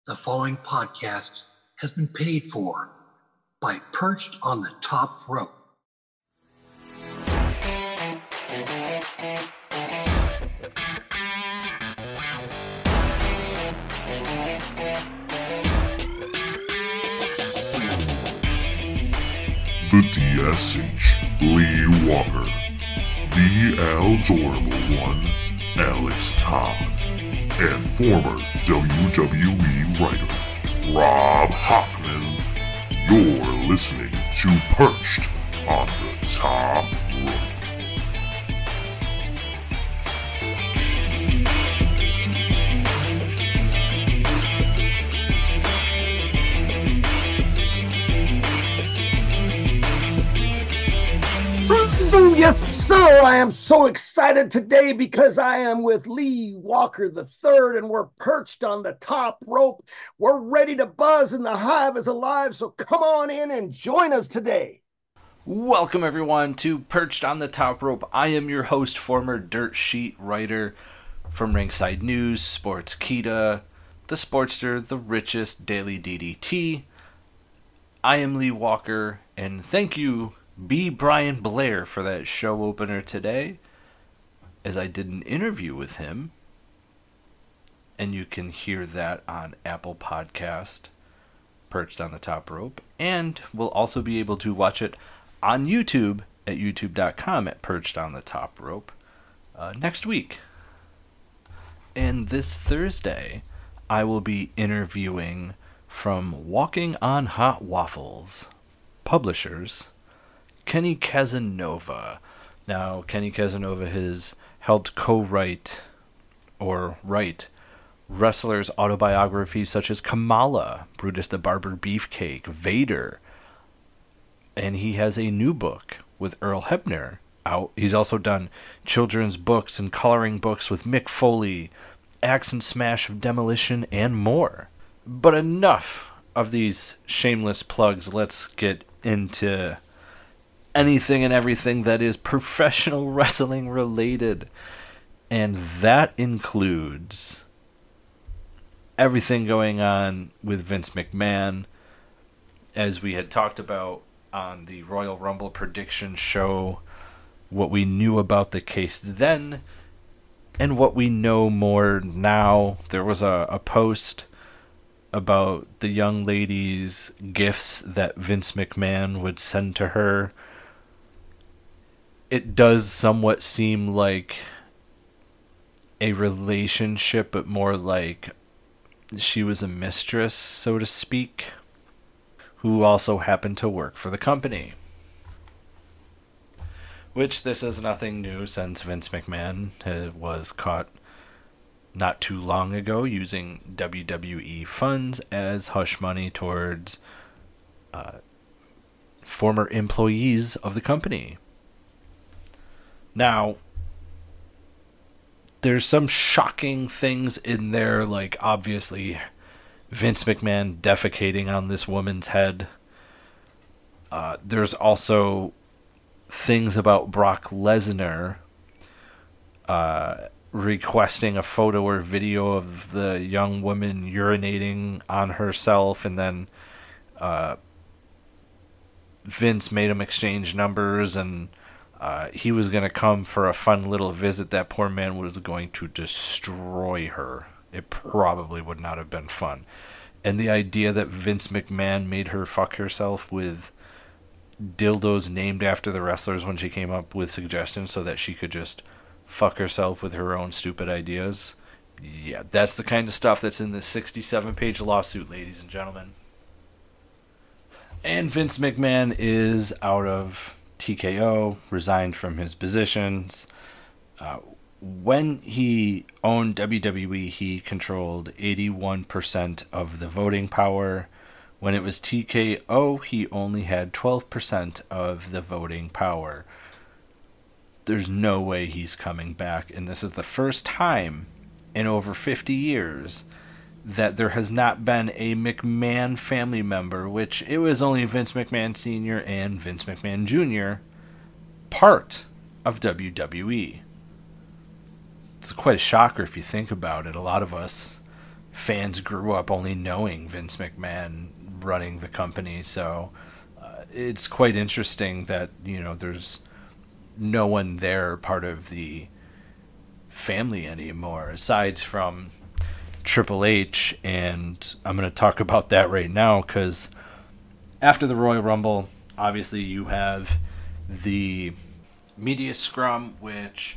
The following podcast has been paid for by Perched on the Top Rope. The DSH, Lee Walker, the Aldorable One, Alex Tom, and former WWE writer, Rob Hockman. You're listening to Perched on the Top Rope. Yes, sir. I am so excited today because I am with Lee Walker III, and we're perched on the top rope. We're ready to buzz, and the hive is alive, so come on in and join us today. Welcome, everyone, to Perched on the Top Rope. I am your host, former dirt sheet writer from Ringside News, Sportskeeda, The Sportster, The Richest, Daily DDT. I am Lee Walker, and thank you, B. Brian Blair, for that show opener today, as I did an interview with him, and you can hear that on Apple Podcast, Perched on the Top Rope, and we'll also be able to watch it on YouTube at youtube.com at Perched on the Top Rope next week. And this Thursday, I will be interviewing from Walking on Hot Waffles publishers, Kenny Casanova. Now, Kenny Casanova has helped co-write or write wrestlers' autobiographies such as Kamala, Brutus the Barber Beefcake, Vader, and he has a new book with Earl Hebner out. He's also done children's books and coloring books with Mick Foley, Axe and Smash of Demolition, and more. But enough of these shameless plugs. Let's get into anything and everything that is professional wrestling related. And that includes everything going on with Vince McMahon, as we had talked about on the Royal Rumble prediction show, what we knew about the case then and what we know more now. There was a post about the young lady's gifts that Vince McMahon would send to her. It does somewhat seem like a relationship, but more like she was a mistress, so to speak, who also happened to work for the company. Which, this is nothing new, since Vince McMahon was caught not too long ago using WWE funds as hush money towards former employees of the company. Now, there's some shocking things in there, like obviously Vince McMahon defecating on this woman's head. There's also things about Brock Lesnar requesting a photo or video of the young woman urinating on herself, and then Vince made him exchange numbers, and he was going to come for a fun little visit. That poor man was going to destroy her. It probably would not have been fun. And the idea that Vince McMahon made her fuck herself with dildos named after the wrestlers when she came up with suggestions so that she could just fuck herself with her own stupid ideas. Yeah, that's the kind of stuff that's in this 67-page lawsuit, ladies and gentlemen. And Vince McMahon is out of TKO, resigned from his positions. When he owned WWE, he controlled 81% of the voting power. When it was TKO, he only had 12% of the voting power. There's no way he's coming back, and this is the first time in over 50 years that there has not been a McMahon family member, which it was only Vince McMahon Sr. and Vince McMahon Jr., part of WWE. It's quite a shocker if you think about it. A lot of us fans grew up only knowing Vince McMahon running the company. So it's quite interesting that, there's no one there part of the family anymore, aside from Triple H. And I'm going to talk about that right now, because after the Royal Rumble, obviously you have the media scrum, which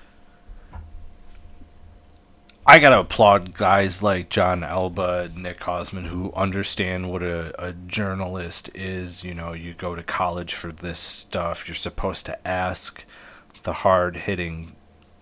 I gotta applaud guys like John Alba, Nick Hausman, who understand what a journalist is. You go to college for this stuff. You're supposed to ask the hard-hitting,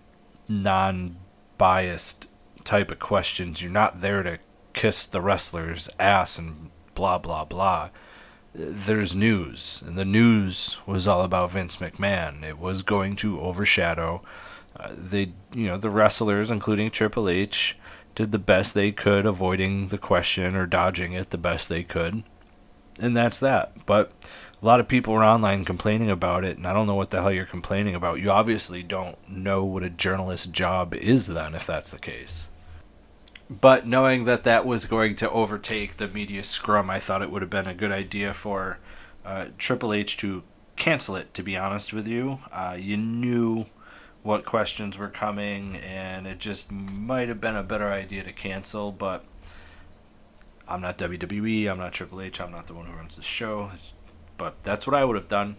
non-biased type of questions. You're not there to kiss the wrestler's ass and blah, blah, blah. There's news, and the news was all about Vince McMahon. It was going to overshadow the wrestlers, including Triple H, did the best they could, avoiding the question or dodging it the best they could, and that's that. But a lot of people were online complaining about it, and I don't know what the hell you're complaining about. You obviously don't know what a journalist's job is then, if that's the case. But knowing that that was going to overtake the media scrum, I thought it would have been a good idea for Triple H to cancel it, to be honest with you. You knew what questions were coming, and it just might have been a better idea to cancel, but I'm not WWE, I'm not Triple H, I'm not the one who runs the show, but that's what I would have done.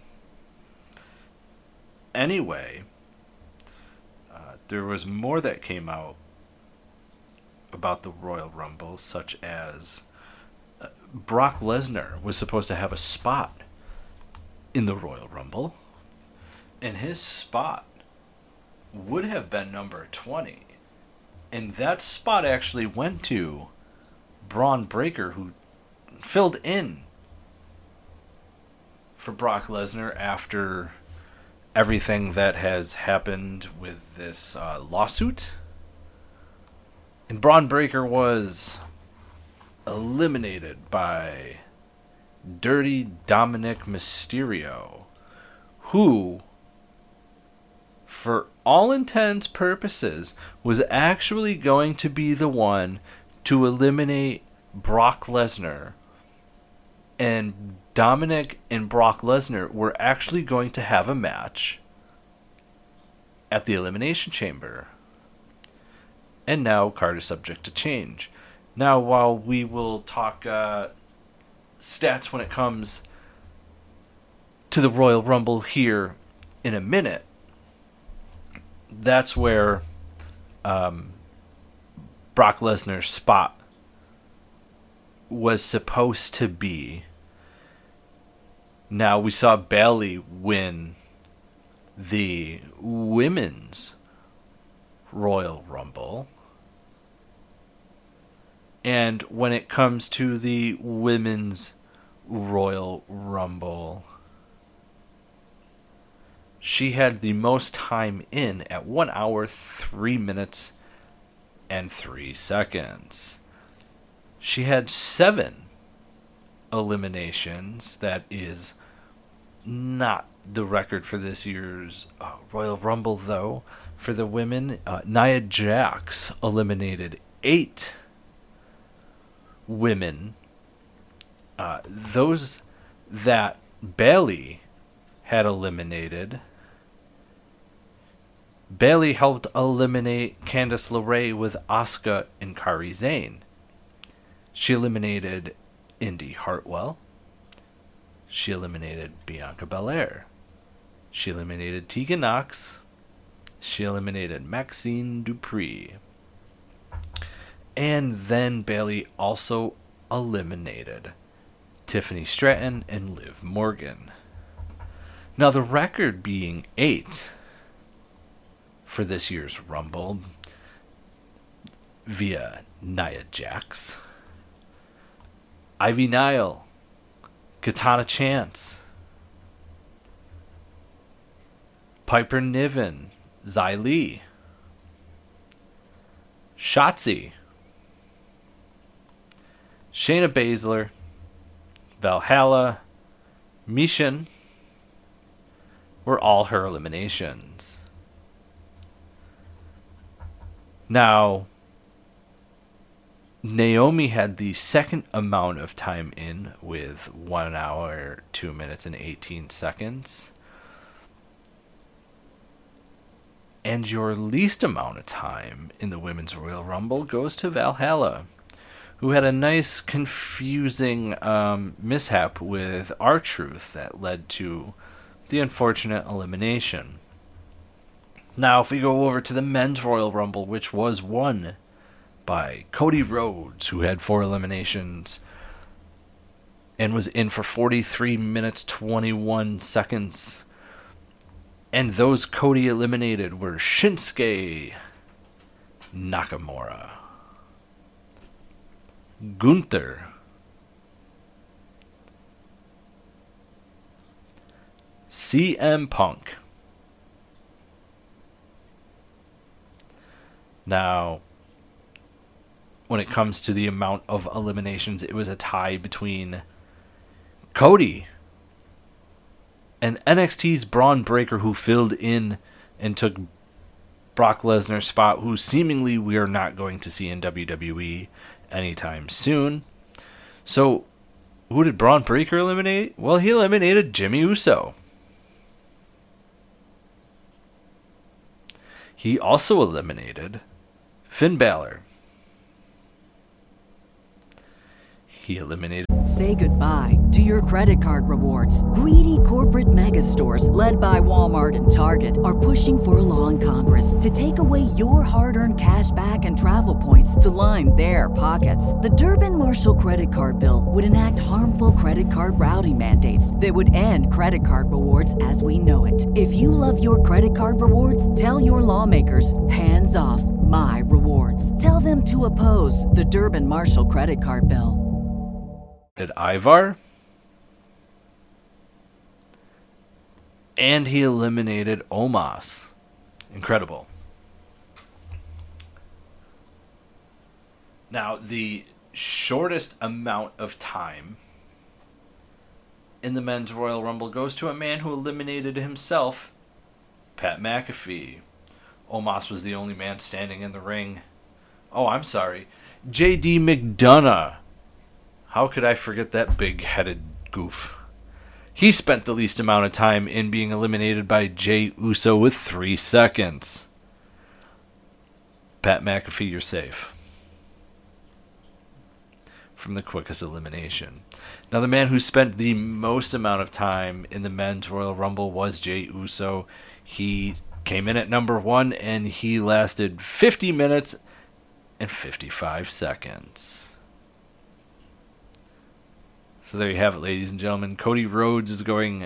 Anyway, there was more that came out about the Royal Rumble, such as Brock Lesnar was supposed to have a spot in the Royal Rumble, and his spot would have been number 20. And that spot actually went to Braun Breaker, who filled in for Brock Lesnar after everything that has happened with this lawsuit. And Braun Breaker was eliminated by Dirty Dominic Mysterio, who, for all intents purposes, was actually going to be the one to eliminate Brock Lesnar. And Dominic and Brock Lesnar were actually going to have a match at the Elimination Chamber. And now card is subject to change. Now, while we will talk stats when it comes to the Royal Rumble here in a minute, that's where Brock Lesnar's spot was supposed to be. Now, we saw Bayley win the Women's Royal Rumble. And when it comes to the Women's Royal Rumble, she had the most time in at 1 hour, 3 minutes, and 3 seconds. She had 7 eliminations. That is not the record for this year's Royal Rumble, though. For the women, Nia Jax eliminated 8 women. Those that Bayley had eliminated, Bayley helped eliminate Candice LeRae with Asuka and Kairi Sane. She eliminated Indy Hartwell. She eliminated Bianca Belair. She eliminated Tegan Nox. She eliminated Maxine Dupree. And then Bayley also eliminated Tiffany Stratton and Liv Morgan. Now, the record being 8 for this year's Rumble via Nia Jax, Ivy Nile, Katana Chance, Piper Niven, Xia Li, Shotzi, Shayna Baszler, Valhalla, Michin were all her eliminations. Now, Naomi had the second amount of time in with 1 hour, 2 minutes, and 18 seconds. And your least amount of time in the Women's Royal Rumble goes to Valhalla, who had a nice, confusing mishap with R-Truth that led to the unfortunate elimination. Now, if we go over to the Men's Royal Rumble, which was won by Cody Rhodes, who had 4 eliminations and was in for 43 minutes, 21 seconds. And those Cody eliminated were Shinsuke Nakamura, Gunther, CM Punk. Now, when it comes to the amount of eliminations, it was a tie between Cody and NXT's Braun Breaker, who filled in and took Brock Lesnar's spot, who seemingly we are not going to see in WWE anytime soon. So, who did Braun Breaker eliminate? Well, he eliminated Jimmy Uso. He also eliminated Finn Balor. He eliminated... Say goodbye to your credit card rewards. Greedy corporate mega stores, led by Walmart and Target, are pushing for a law in Congress to take away your hard-earned cash back and travel points to line their pockets. The Durbin-Marshall credit card bill would enact harmful credit card routing mandates that would end credit card rewards as we know it. If you love your credit card rewards, tell your lawmakers, hands off my rewards. Tell them to oppose the Durbin-Marshall credit card bill. Ivar, and he eliminated Omos. Incredible. Now, the shortest amount of time in the Men's Royal Rumble goes to a man who eliminated himself, Pat McAfee. Omos was the only man standing in the ring. Oh, I'm sorry. J.D. McDonough. How could I forget that big-headed goof? He spent the least amount of time in being eliminated by Jey Uso with 3 seconds. Pat McAfee, you're safe from the quickest elimination. Now, the man who spent the most amount of time in the Men's Royal Rumble was Jey Uso. He came in at number 1, and he lasted 50 minutes and 55 seconds. So there you have it, ladies and gentlemen. Cody Rhodes is going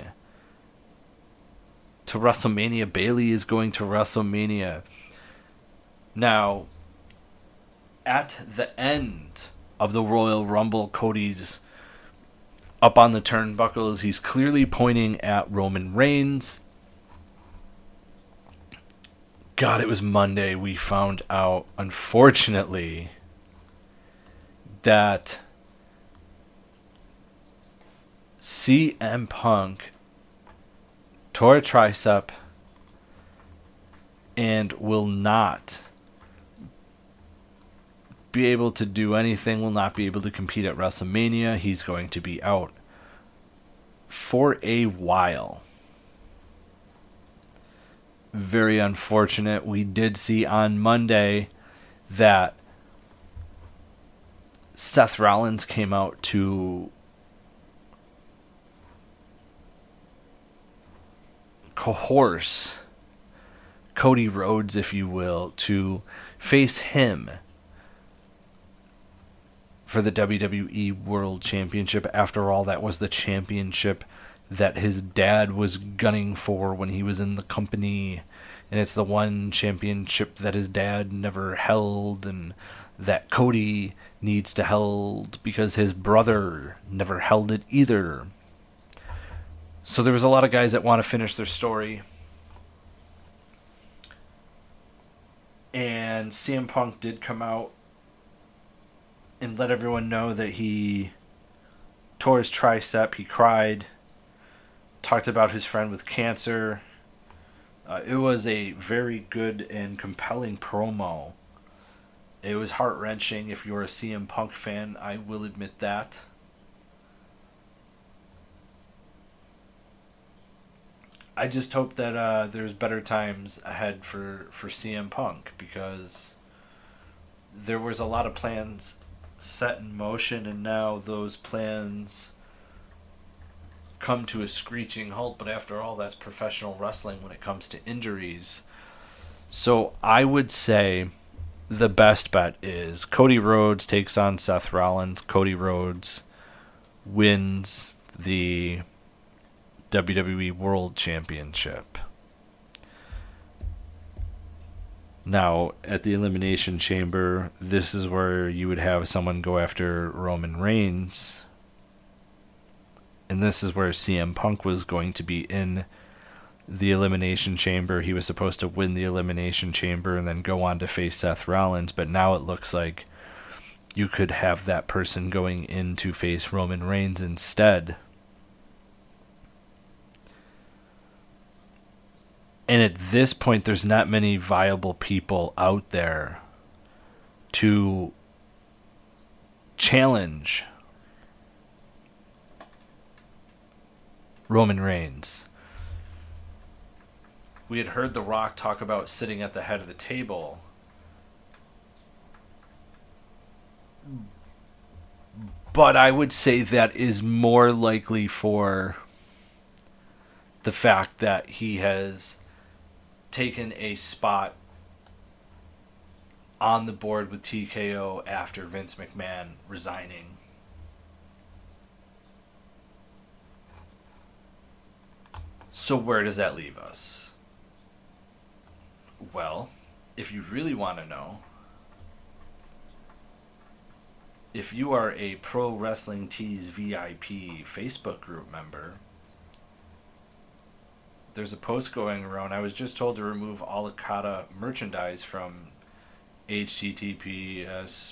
to WrestleMania. Bayley is going to WrestleMania. Now, at the end of the Royal Rumble, Cody's up on the turnbuckles. He's clearly pointing at Roman Reigns. God, it was Monday. We found out, unfortunately, that CM Punk tore a tricep and will not be able to do anything, will not be able to compete at WrestleMania. He's going to be out for a while. Very unfortunate. We did see on Monday that Seth Rollins came out to coerce Cody Rhodes, if you will, to face him for the WWE World Championship. After all, that was the championship that his dad was gunning for when he was in the company, and it's the one championship that his dad never held and that Cody needs to hold because his brother never held it either. So there was a lot of guys that want to finish their story. And CM Punk did come out and let everyone know that he tore his tricep. He cried. Talked about his friend with cancer. It was a very good and compelling promo It was heart-wrenching if you're a CM Punk fan, I will admit that. I just hope that there's better times ahead for CM Punk, because there was a lot of plans set in motion, and now those plans come to a screeching halt. But after all, that's professional wrestling when it comes to injuries. So I would say the best bet is Cody Rhodes takes on Seth Rollins. Cody Rhodes wins the WWE World Championship. Now, at the Elimination Chamber, this is where you would have someone go after Roman Reigns. And this is where CM Punk was going to be in the Elimination Chamber. He was supposed to win the Elimination Chamber and then go on to face Seth Rollins. But now it looks like you could have that person going in to face Roman Reigns instead. And at this point, there's not many viable people out there to challenge Roman Reigns. We had heard The Rock talk about sitting at the head of the table. But I would say that is more likely for the fact that he has taken a spot on the board with TKO after Vince McMahon resigning. So where does that leave us? Well, if you really want to know, if you are a Pro Wrestling Tees VIP Facebook group member, there's a post going around. I was just told to remove all Okada merchandise from https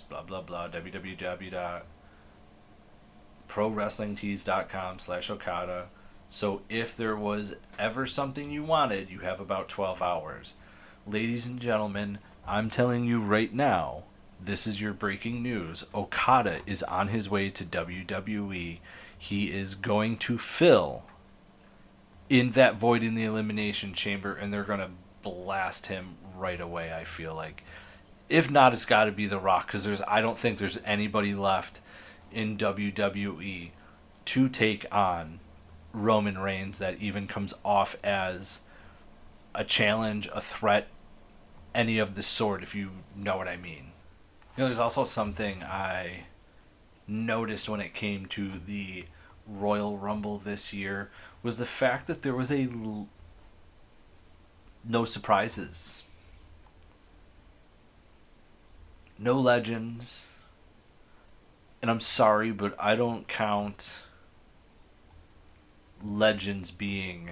www.prowrestlingtees.com/Okada. So if there was ever something you wanted, you have about 12 hours. Ladies and gentlemen, I'm telling you right now, this is your breaking news. Okada is on his way to WWE. He is going to fill in that void in the Elimination Chamber, and they're going to blast him right away, I feel like. If not, it's got to be The Rock, because I don't think there's anybody left in WWE to take on Roman Reigns that even comes off as a challenge, a threat, any of the sort, if you know what I mean. You know, there's also something I noticed when it came to the Royal Rumble this year, was the fact that there was no surprises. No legends. And I'm sorry, but I don't count legends being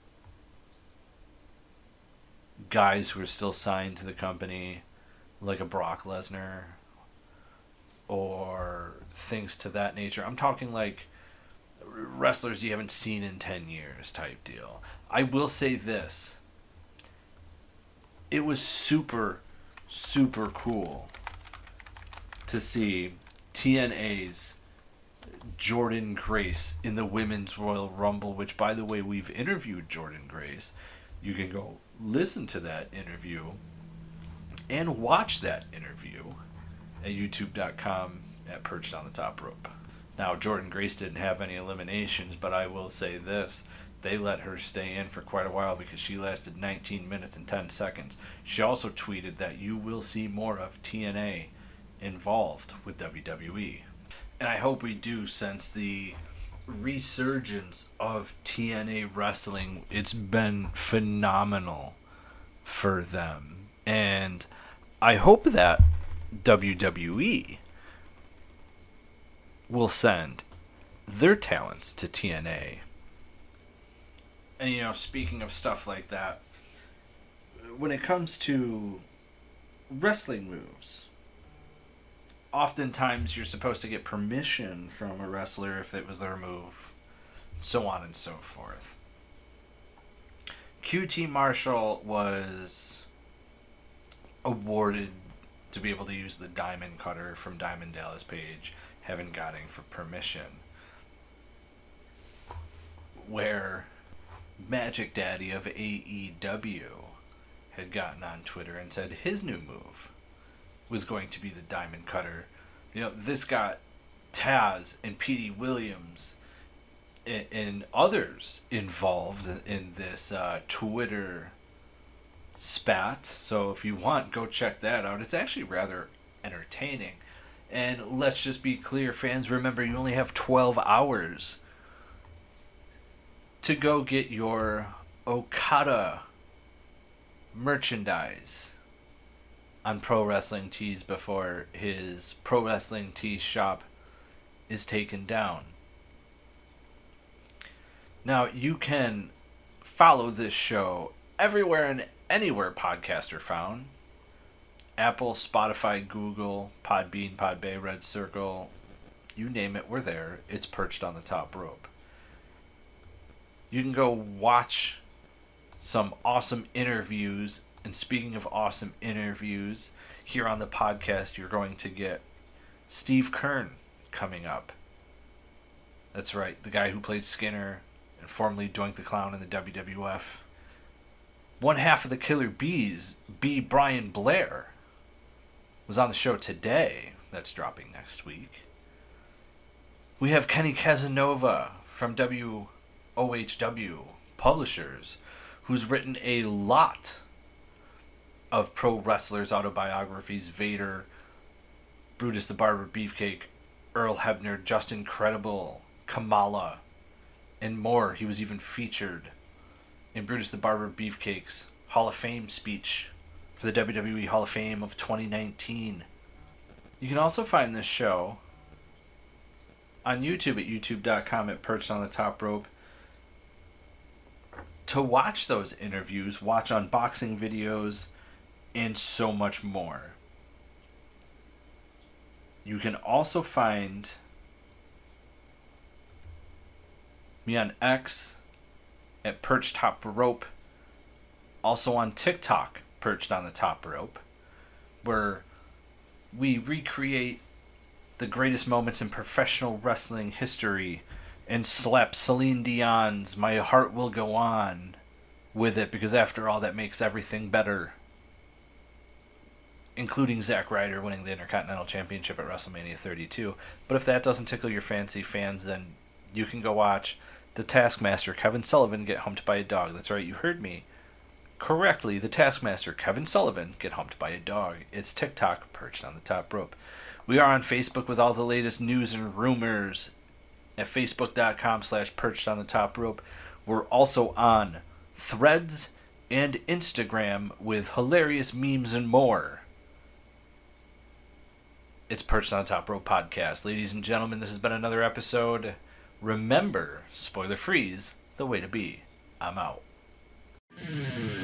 guys who are still signed to the company, like a Brock Lesnar or things to that nature. I'm talking like wrestlers you haven't seen in 10 years type deal. I will say this. It was super, super cool to see TNA's Jordynne Grace in the Women's Royal Rumble, which, by the way, we've interviewed Jordynne Grace. You can go listen to that interview and watch that interview at youtube.com at Perched on the Top Rope. Now, Jordynne Grace didn't have any eliminations, but I will say this. They let her stay in for quite a while because she lasted 19 minutes and 10 seconds. She also tweeted that you will see more of TNA involved with WWE. And I hope we do, since the resurgence of TNA wrestling, it's been phenomenal for them. And I hope that WWE will send their talents to TNA. And, you know, speaking of stuff like that, when it comes to wrestling moves, oftentimes you're supposed to get permission from a wrestler if it was their move, so on and so forth. QT Marshall was awarded to be able to use the Diamond Cutter from Diamond Dallas Page, having gotten for permission. Where Magic Daddy of AEW had gotten on Twitter and said his new move was going to be the Diamond Cutter. You know, this got Taz and Petey Williams and others involved in this Twitter spat. So if you want, go check that out. It's actually rather entertaining. And let's just be clear, fans, remember you only have 12 hours to go get your Okada merchandise on Pro Wrestling Tees before his Pro Wrestling Tees shop is taken down. Now, you can follow this show everywhere and anywhere podcasts are found. Apple, Spotify, Google, Podbean, Podbay, Red Circle, you name it, we're there. It's Perched on the Top Rope. You can go watch some awesome interviews. And speaking of awesome interviews, here on the podcast, you're going to get Steve Kern coming up. That's right, the guy who played Skinner and formerly Doink the Clown in the WWF. One half of the Killer Bees, B. Brian Blair, was on the show today. That's dropping next week. We have Kenny Casanova from WOHW Publishers, who's written a lot of pro wrestlers' autobiographies: Vader, Brutus the Barber Beefcake, Earl Hebner, Justin Credible, Kamala, and more. He was even featured in Brutus the Barber Beefcake's Hall of Fame speech for the WWE Hall of Fame of 2019. You can also find this show on YouTube at youtube.com at Perched on the Top Rope. To watch those interviews, watch unboxing videos, and so much more. You can also find me on X at Perched Top Rope, also on TikTok, Perched on the Top Rope, where we recreate the greatest moments in professional wrestling history and slap Celine Dion's My Heart Will Go On with it, because after all, that makes everything better. Including Zack Ryder winning the Intercontinental Championship at WrestleMania 32. But if that doesn't tickle your fancy, fans, then you can go watch the Taskmaster, Kevin Sullivan, get humped by a dog. That's right, you heard me correctly. The Taskmaster, Kevin Sullivan, get humped by a dog. It's TikTok, Perched on the Top Rope. We are on Facebook with all the latest news and rumors at facebook.com/Perched on the Top Rope. We're also on Threads and Instagram with hilarious memes and more. It's Perched on the Top Rope Podcast. Ladies and gentlemen, this has been another episode. Remember, spoiler free's the way to be. I'm out.